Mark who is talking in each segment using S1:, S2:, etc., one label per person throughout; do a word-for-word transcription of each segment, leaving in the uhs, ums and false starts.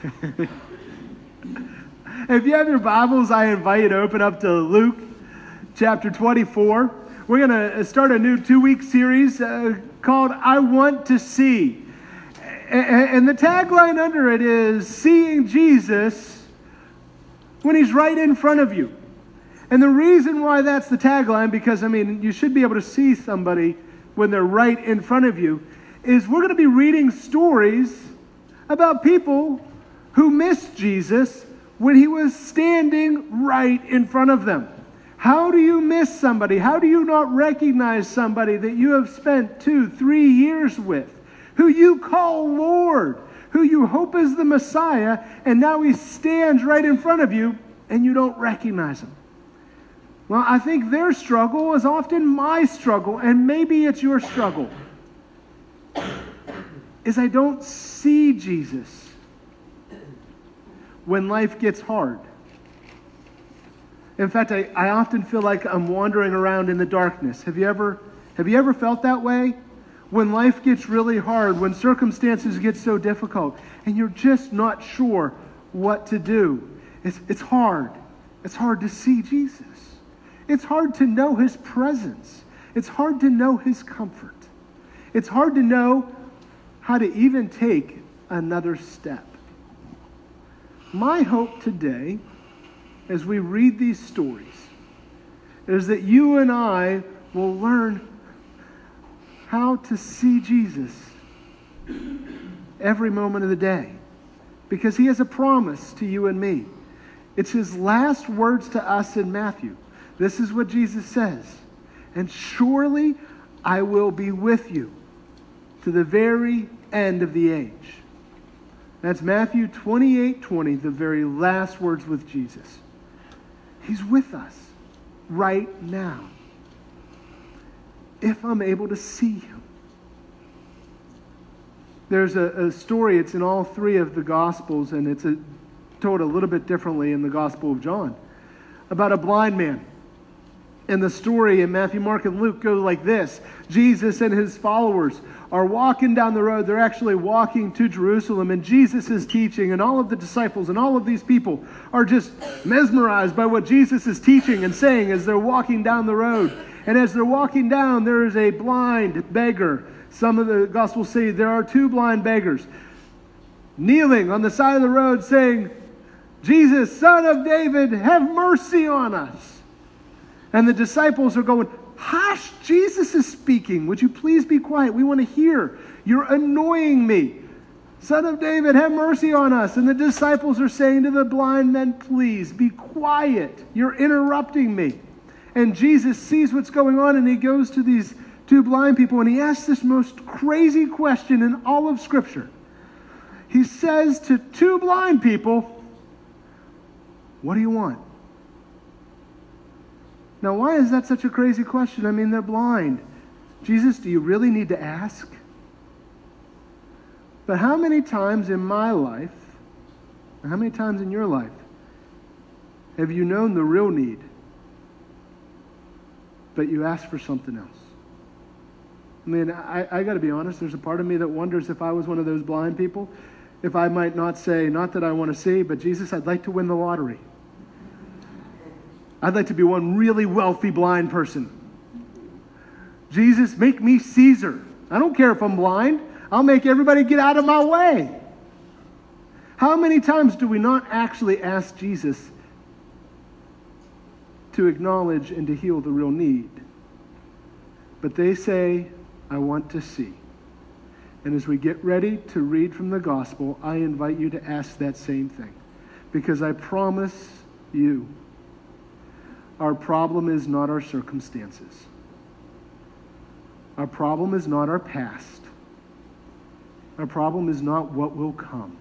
S1: If you have your Bibles, I invite you to open up to Luke chapter twenty-four. We're going to start a new two-week series uh, called I Want to See. And the tagline under it is seeing Jesus when he's right in front of you. And the reason why that's the tagline, because, I mean, you should be able to see somebody when they're right in front of you, is we're going to be reading stories about people who missed Jesus when he was standing right in front of them. How do you miss somebody? How do you not recognize somebody that you have spent two, three years with, who you call Lord, who you hope is the Messiah, and now he stands right in front of you and you don't recognize him? Well, I think their struggle is often my struggle, and maybe it's your struggle, is I don't see Jesus when life gets hard. In fact, I, I often feel like I'm wandering around in the darkness. Have you ever, have you ever felt that way? When life gets really hard, when circumstances get so difficult, and you're just not sure what to do. It's, it's hard. It's hard to see Jesus. It's hard to know his presence. It's hard to know his comfort. It's hard to know how to even take another step. My hope today, as we read these stories, is that you and I will learn how to see Jesus every moment of the day, because he has a promise to you and me. It's his last words to us in Matthew. This is what Jesus says, and surely I will be with you to the very end of the age. That's Matthew twenty-eight twenty, the very last words with Jesus. He's with us right now, if I'm able to see him. There's a, a story, it's in all three of the Gospels, and it's a, told a little bit differently in the Gospel of John, about a blind man. And the story in Matthew, Mark, and Luke goes like this. Jesus and his followers are walking down the road. They're actually walking to Jerusalem, and Jesus is teaching, and all of the disciples and all of these people are just mesmerized by what Jesus is teaching and saying as they're walking down the road. And as they're walking down, there is a blind beggar. Some of the Gospels say there are two blind beggars kneeling on the side of the road saying, Jesus, Son of David, have mercy on us. And the disciples are going, hush, Jesus is speaking. Would you please be quiet? We want to hear. You're annoying me. Son of David, have mercy on us. And the disciples are saying to the blind men, please be quiet. You're interrupting me. And Jesus sees what's going on, and he goes to these two blind people, and he asks this most crazy question in all of Scripture. He says to two blind people, what do you want? Now, why is that such a crazy question? I mean, they're blind. Jesus, do you really need to ask? But how many times in my life, and how many times in your life, have you known the real need, but you asked for something else? I mean, I, I got to be honest, there's a part of me that wonders if I was one of those blind people, if I might not say, not that I want to see, but Jesus, I'd like to win the lottery. I'd like to be one really wealthy blind person. Jesus, make me Caesar. I don't care if I'm blind. I'll make everybody get out of my way. How many times do we not actually ask Jesus to acknowledge and to heal the real need? But they say, I want to see. And as we get ready to read from the gospel, I invite you to ask that same thing. Because I promise you, our problem is not our circumstances. Our problem is not our past. Our problem is not what will come.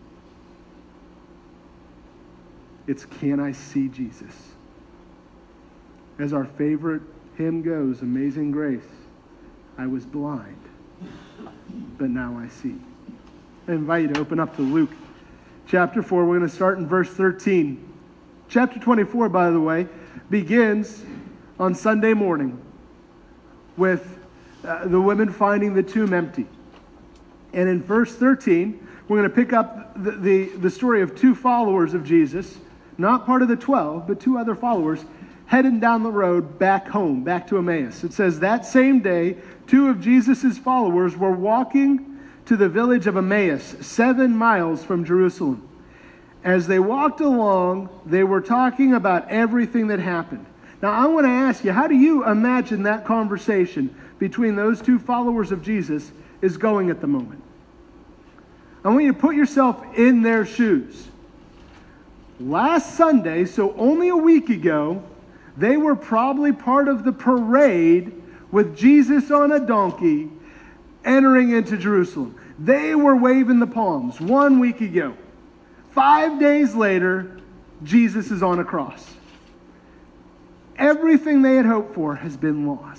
S1: It's, can I see Jesus? As our favorite hymn goes, Amazing Grace, I was blind, but now I see. I invite you to open up to Luke chapter four. We're going to start in verse thirteen. Chapter twenty-four, by the way, begins on Sunday morning with uh, the women finding the tomb empty. And in verse thirteen, We're going to pick up the, the, the story of two followers of Jesus, not part of the twelve, but two other followers, heading down the road back home, back to Emmaus. It says, that same day, two of Jesus' followers were walking to the village of Emmaus, seven miles from Jerusalem. As they walked along, they were talking about everything that happened. Now, I want to ask you, how do you imagine that conversation between those two followers of Jesus is going at the moment? I want you to put yourself in their shoes. Last Sunday, so only a week ago, they were probably part of the parade with Jesus on a donkey entering into Jerusalem. They were waving the palms one week ago. Five days later, Jesus is on a cross. Everything they had hoped for has been lost.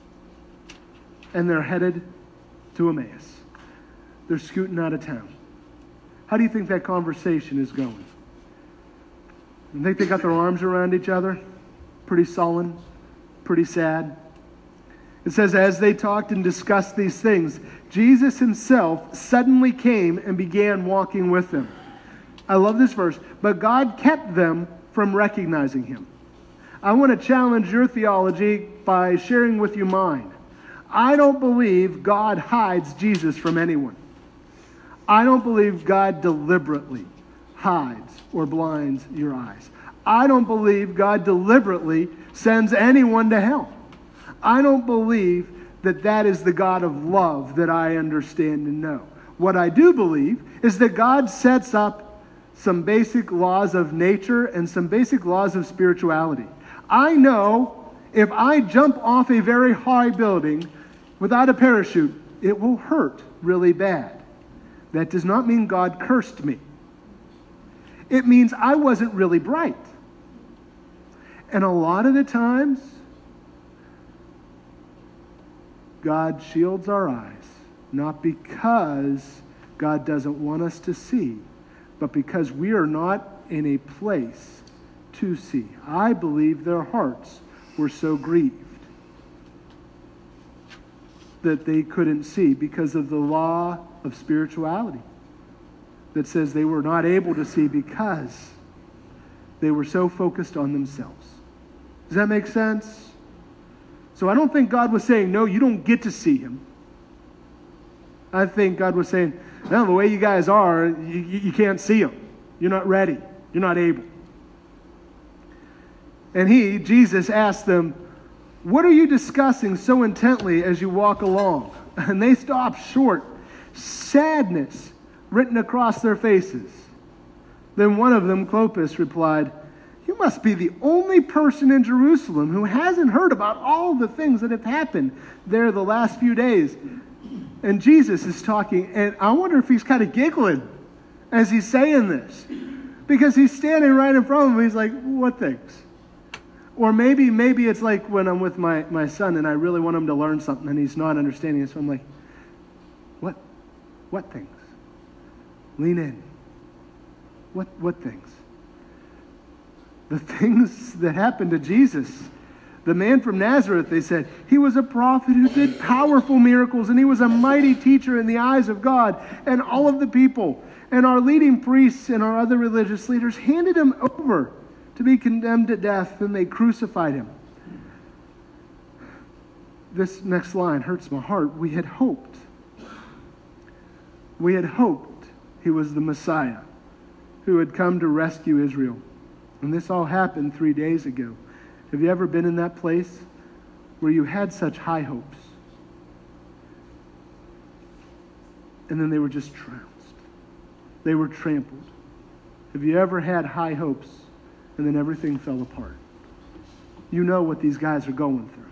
S1: And they're headed to Emmaus. They're scooting out of town. How do you think that conversation is going? You think they got their arms around each other? Pretty sullen, pretty sad. It says, as they talked and discussed these things, Jesus himself suddenly came and began walking with them. I love this verse. But God kept them from recognizing him. I want to challenge your theology by sharing with you mine. I don't believe God hides Jesus from anyone. I don't believe God deliberately hides or blinds your eyes. I don't believe God deliberately sends anyone to hell. I don't believe that that is the God of love that I understand and know. What I do believe is that God sets up some basic laws of nature and some basic laws of spirituality. I know if I jump off a very high building without a parachute, it will hurt really bad. That does not mean God cursed me. It means I wasn't really bright. And a lot of the times, God shields our eyes, not because God doesn't want us to see, but because we are not in a place to see. I believe their hearts were so grieved that they couldn't see because of the law of spirituality that says they were not able to see because they were so focused on themselves. Does that make sense? So I don't think God was saying, no, you don't get to see him. I think God was saying, no, the way you guys are, you, you can't see him. You're not ready. You're not able. And he, Jesus, asked them, what are you discussing so intently as you walk along? And they stopped short, sadness written across their faces. Then one of them, Clopas, replied, you must be the only person in Jerusalem who hasn't heard about all the things that have happened there the last few days. And Jesus is talking, and I wonder if he's kind of giggling as he's saying this. Because he's standing right in front of him. He's like, what things? Or maybe maybe it's like when I'm with my, my son and I really want him to learn something and he's not understanding it. So I'm like, what? What things? Lean in. What what things? The things that happened to Jesus. The man from Nazareth, they said, he was a prophet who did powerful miracles, and he was a mighty teacher in the eyes of God and all of the people. And our leading priests and our other religious leaders handed him over to be condemned to death, and they crucified him. This next line hurts my heart. We had hoped. We had hoped he was the Messiah who had come to rescue Israel. And this all happened three days ago. Have you ever been in that place where you had such high hopes and then they were just trounced? They were trampled. Have you ever had high hopes and then everything fell apart? You know what these guys are going through.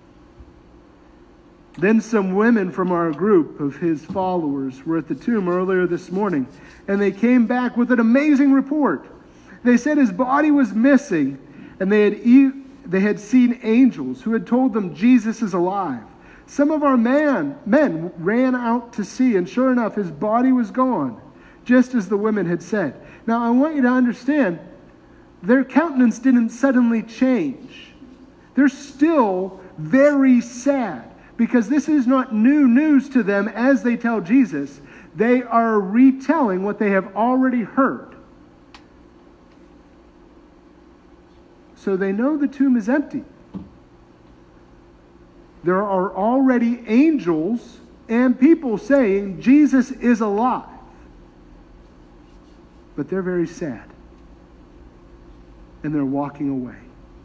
S1: Then some women from our group of his followers were at the tomb earlier this morning, and they came back with an amazing report. They said his body was missing, and they had e- they had seen angels who had told them Jesus is alive. Some of our man, men ran out to see, and sure enough, his body was gone, just as the women had said. Now, I want you to understand, their countenance didn't suddenly change. They're still very sad, because this is not new news to them as they tell Jesus. They are retelling what they have already heard. So they know the tomb is empty. There are already angels and people saying Jesus is alive. But they're very sad. And they're walking away.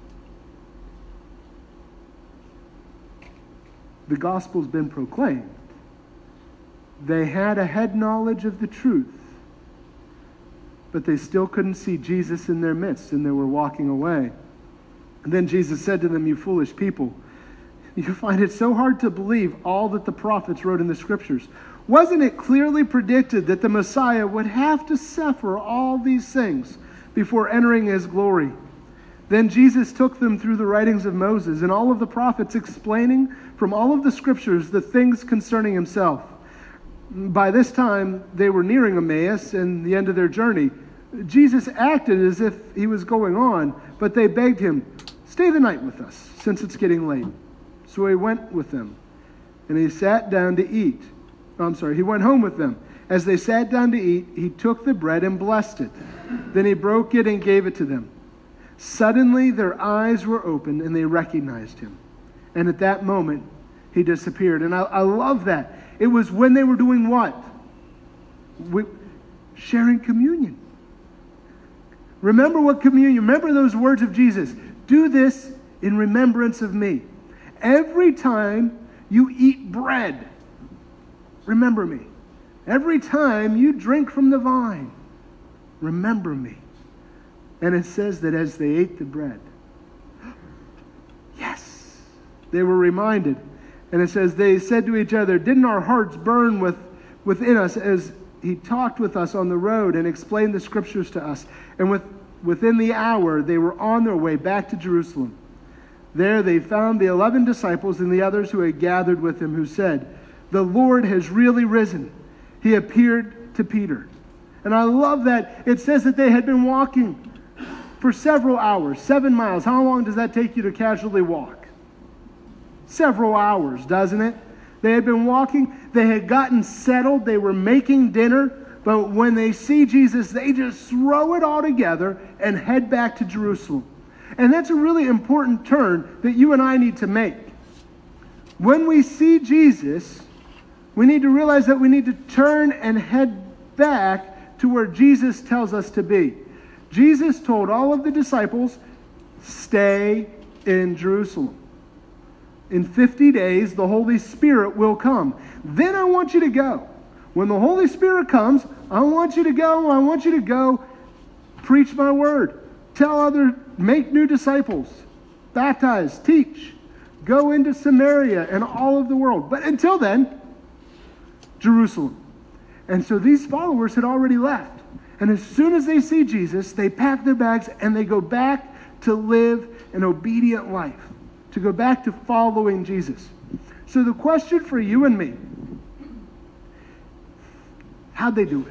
S1: The gospel's been proclaimed. They had a head knowledge of the truth, but they still couldn't see Jesus in their midst, and they were walking away. And then Jesus said to them, "You foolish people, you find it so hard to believe all that the prophets wrote in the scriptures. Wasn't it clearly predicted that the Messiah would have to suffer all these things before entering his glory?" Then Jesus took them through the writings of Moses and all of the prophets, explaining from all of the scriptures the things concerning himself. By this time, they were nearing Emmaus and the end of their journey. Jesus acted as if he was going on, but they begged him, "Stay the night with us, since it's getting late." So he went with them, and he sat down to eat. Oh, I'm sorry, he went home with them. As they sat down to eat, he took the bread and blessed it. Then he broke it and gave it to them. Suddenly their eyes were opened, and they recognized him. And at that moment, he disappeared. And I, I love that. It was when they were doing what? We, sharing communion. Remember what communion, remember those words of Jesus. Do this in remembrance of me. Every time you eat bread, remember me. Every time you drink from the vine, remember me. And it says that as they ate the bread, yes, they were reminded. And it says, they said to each other, "Didn't our hearts burn with, within us as he talked with us on the road and explained the scriptures to us?" And with, within the hour, they were on their way back to Jerusalem. There they found the eleven disciples and the others who had gathered with him, who said, "The Lord has really risen. He appeared to Peter." And I love that. It says that they had been walking for several hours, seven miles. How long does that take you to casually walk? Several hours, doesn't it? They had been walking. They had gotten settled. They were making dinner. But when they see Jesus, they just throw it all together and head back to Jerusalem. And that's a really important turn that you and I need to make. When we see Jesus, we need to realize that we need to turn and head back to where Jesus tells us to be. Jesus told all of the disciples, "Stay in Jerusalem. In fifty days, the Holy Spirit will come. Then I want you to go. When the Holy Spirit comes, I want you to go. I want you to go preach my word. Tell others, make new disciples, baptize, teach, go into Samaria and all of the world." But until then, Jerusalem. And so these followers had already left. And as soon as they see Jesus, they pack their bags and they go back to live an obedient life, to go back to following Jesus. So the question for you and me, how'd they do it?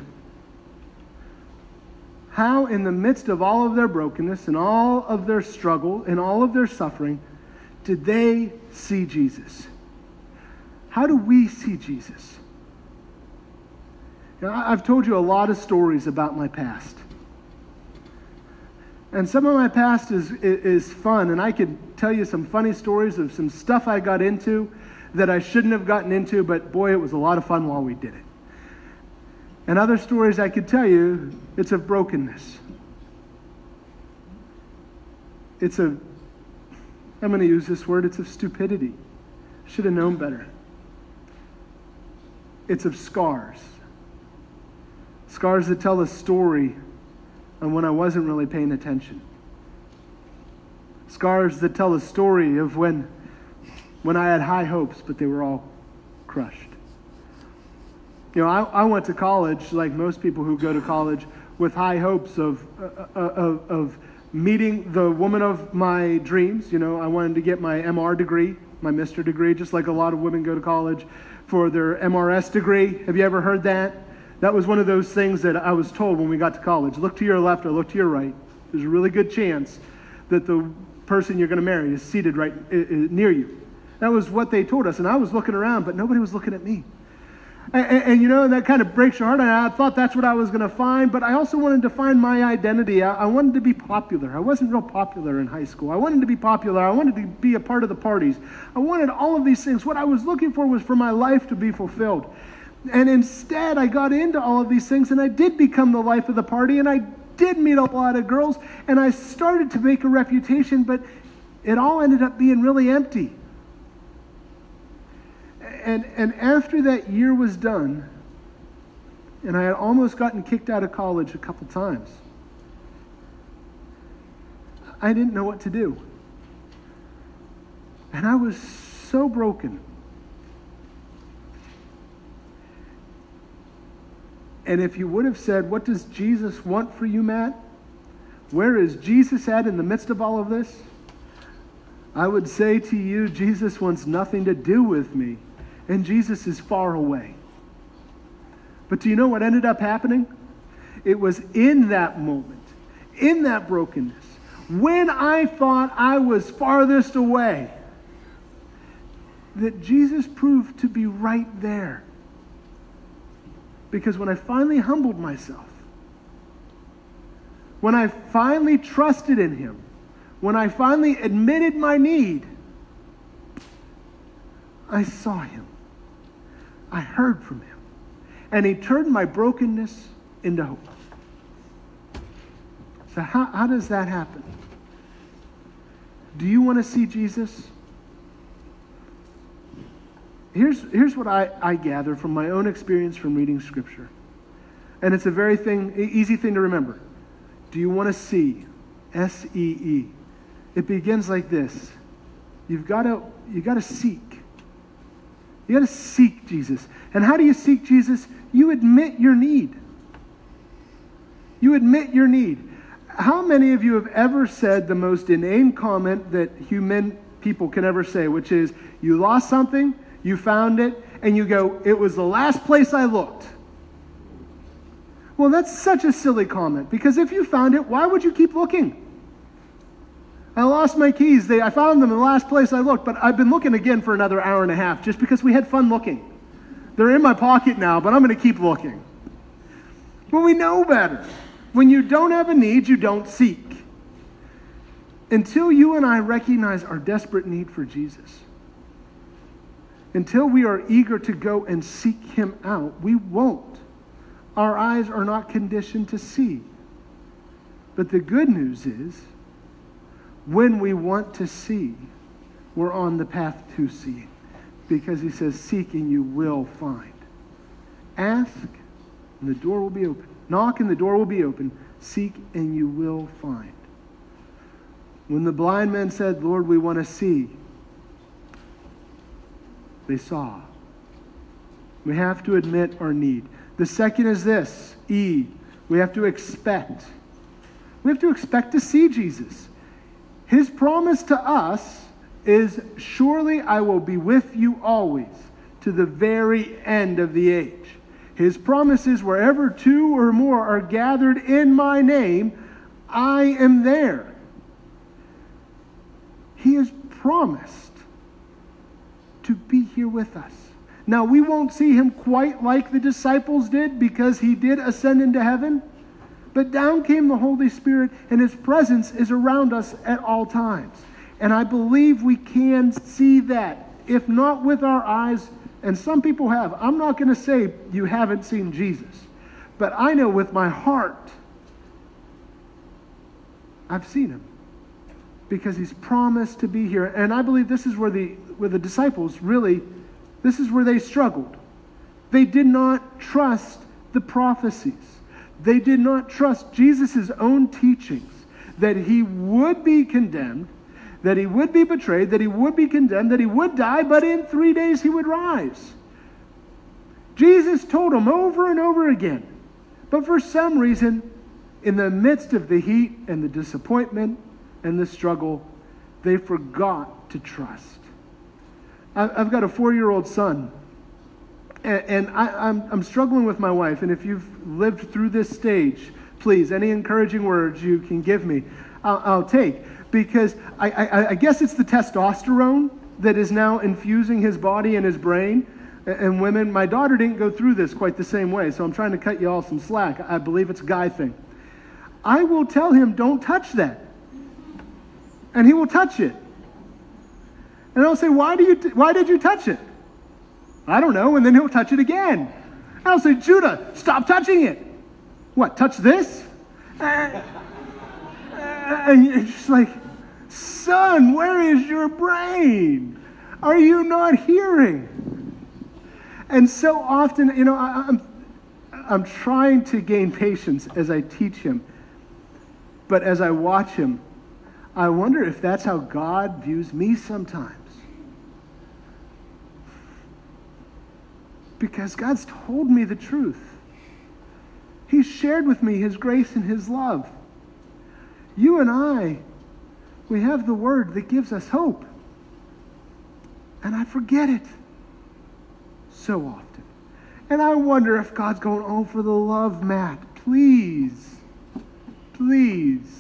S1: How, in the midst of all of their brokenness and all of their struggle and all of their suffering, did they see Jesus? How do we see Jesus? You know, I've told you a lot of stories about my past. And some of my past is, is fun, and I could tell you some funny stories of some stuff I got into that I shouldn't have gotten into, but boy, it was a lot of fun while we did it. And other stories I could tell you, it's of brokenness. It's of, I'm going to use this word, it's of stupidity. Should have known better. It's of scars. Scars that tell a story of when I wasn't really paying attention. Scars that tell a story of when, when I had high hopes, but they were all crushed. You know, I, I went to college, like most people who go to college, with high hopes of, uh, of, of meeting the woman of my dreams. You know, I wanted to get my M R degree, my Mister degree, just like a lot of women go to college for their M R S degree. Have you ever heard that? That was one of those things that I was told when we got to college. Look to your left or look to your right. There's a really good chance that the person you're going to marry is seated right uh, near you. That was what they told us. And I was looking around, but nobody was looking at me. And, and, and you know, that kind of breaks your heart. And I thought that's what I was going to find, but I also wanted to find my identity. I, I wanted to be popular. I wasn't real popular in high school. I wanted to be popular. I wanted to be a part of the parties. I wanted all of these things. What I was looking for was for my life to be fulfilled. And instead, I got into all of these things, and I did become the life of the party, and I did meet a lot of girls, and I started to make a reputation, but it all ended up being really empty. And, and after that year was done, and I had almost gotten kicked out of college a couple times, I didn't know what to do. And I was so broken. And if you would have said, what does Jesus want for you, Matt? Where is Jesus at in the midst of all of this? I would say to you, Jesus wants nothing to do with me. And Jesus is far away. But do you know what ended up happening? It was in that moment, in that brokenness, when I thought I was farthest away, that Jesus proved to be right there. Because when I finally humbled myself, when I finally trusted in him, when I finally admitted my need, I saw him. I heard from him. And he turned my brokenness into hope. So how, how does that happen? Do you want to see Jesus? Here's, here's what I, I gather from my own experience from reading Scripture. And it's a very thing, easy thing to remember. Do you want to see? S E E. It begins like this. You've got to, you've got to seek. You got to seek Jesus. And how do you seek Jesus? You admit your need. You admit your need. How many of you have ever said the most inane comment that human people can ever say, which is, you lost something, you found it, and you go, it was the last place I looked. Well, that's such a silly comment, because if you found it, why would you keep looking? I lost my keys. They, I found them in the last place I looked, but I've been looking again for another hour and a half just because we had fun looking. They're in my pocket now, but I'm going to keep looking. But we know better. When you don't have a need, you don't seek. Until you and I recognize our desperate need for Jesus, until we are eager to go and seek him out, we won't. Our eyes are not conditioned to see. But the good news is, when we want to see, we're on the path to seeing. Because he says, seek and you will find. Ask and the door will be open. Knock and the door will be open. Seek and you will find. When the blind men said, Lord, we want to see, they saw. We have to admit our need. The second is this, E, we have to expect. We have to expect to see Jesus. His promise to us is, surely I will be with you always, to the very end of the age. His promise is, wherever two or more are gathered in my name, I am there. He has promised to be here with us. Now, we won't see him quite like the disciples did, because he did ascend into heaven. But down came the Holy Spirit, and his presence is around us at all times. And I believe we can see that, if not with our eyes, and some people have. I'm not going to say you haven't seen Jesus, but I know with my heart, I've seen him, because he's promised to be here. And I believe this is where the, where the disciples really, this is where they struggled. They did not trust the prophecies. They did not trust Jesus' own teachings, that he would be condemned, that he would be betrayed, that he would be condemned, that he would die, but in three days he would rise. Jesus told them over and over again. But for some reason, in the midst of the heat and the disappointment and the struggle, they forgot to trust. I've got a four-year-old son. And I, I'm, I'm struggling with my wife, and if you've lived through this stage, please, any encouraging words you can give me, I'll, I'll take. Because I, I, I guess it's the testosterone that is now infusing his body and his brain. And women, my daughter didn't go through this quite the same way, so I'm trying to cut you all some slack. I believe it's a guy thing. I will tell him, don't touch that. And he will touch it. And I'll say, why do you? T- why did you touch it? I don't know. And then he'll touch it again. And I'll say, Judah, stop touching it. What, touch this? Uh, and it's just like, son, where is your brain? Are you not hearing? And so often, you know, I, I'm, I'm trying to gain patience as I teach him. But as I watch him, I wonder if that's how God views me sometimes. Because God's told me the truth. He's shared with me his grace and his love. You and I, we have the word that gives us hope. And I forget it so often. And I wonder if God's going, oh, for the love, Matt, please, please.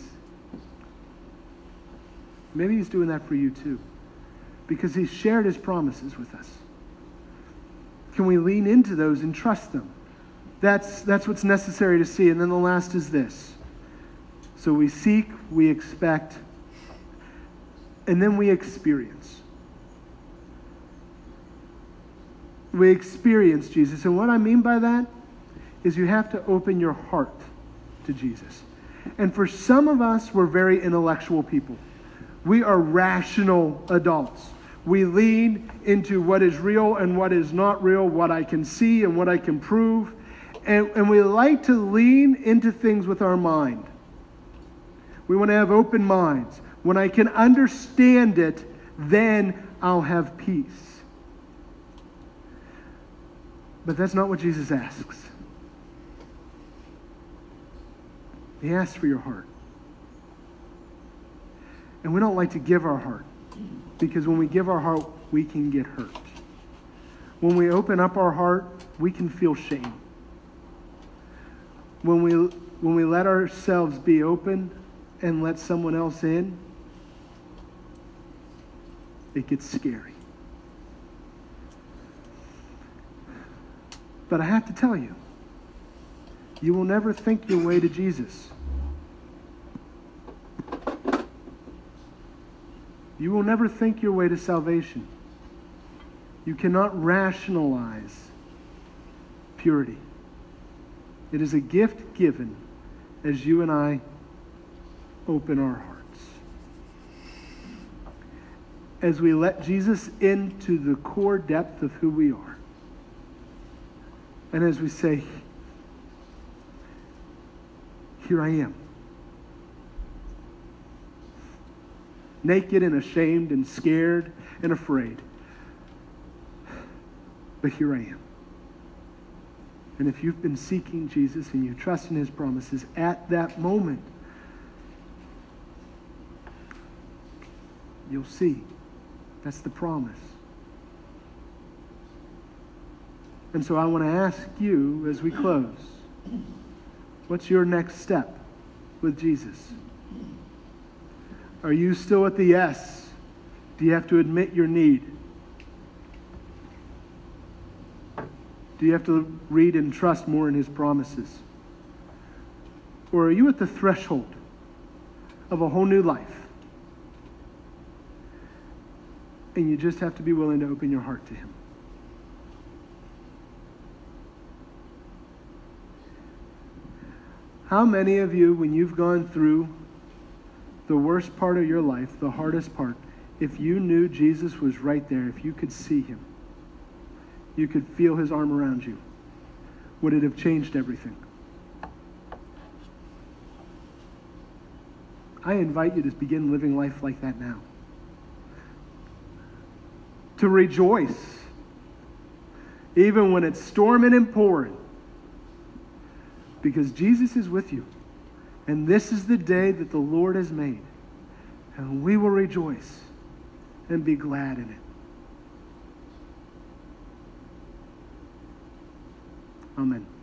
S1: Maybe he's doing that for you too. Because he's shared his promises with us. Can we lean into those and trust them? That's, that's what's necessary to see. And then the last is this. So we seek, we expect, and then we experience. We experience Jesus. And what I mean by that is you have to open your heart to Jesus. And for some of us, we're very intellectual people. We are rational adults. We lean into what is real and what is not real, what I can see and what I can prove. And, and we like to lean into things with our mind. We want to have open minds. When I can understand it, then I'll have peace. But that's not what Jesus asks. He asks for your heart. And we don't like to give our heart. Because when we give our heart, we can get hurt. When we open up our heart, we can feel shame. When we, when we let ourselves be open and let someone else in, it gets scary. But I have to tell you, you will never think your way to Jesus. You will never think your way to salvation. You cannot rationalize purity. It is a gift given as you and I open our hearts. As we let Jesus into the core depth of who we are. And as we say, here I am. Naked and ashamed and scared and afraid. But here I am. And if you've been seeking Jesus and you trust in his promises, at that moment, you'll see. That's the promise. And so I want to ask you as we close, what's your next step with Jesus? Are you still at the yes? Do you have to admit your need? Do you have to read and trust more in his promises? Or are you at the threshold of a whole new life? And you just have to be willing to open your heart to him. How many of you, when you've gone through the worst part of your life, the hardest part, if you knew Jesus was right there, if you could see him, you could feel his arm around you, would it have changed everything? I invite you to begin living life like that now. To rejoice, even when it's storming and pouring, because Jesus is with you. And this is the day that the Lord has made. And we will rejoice and be glad in it. Amen.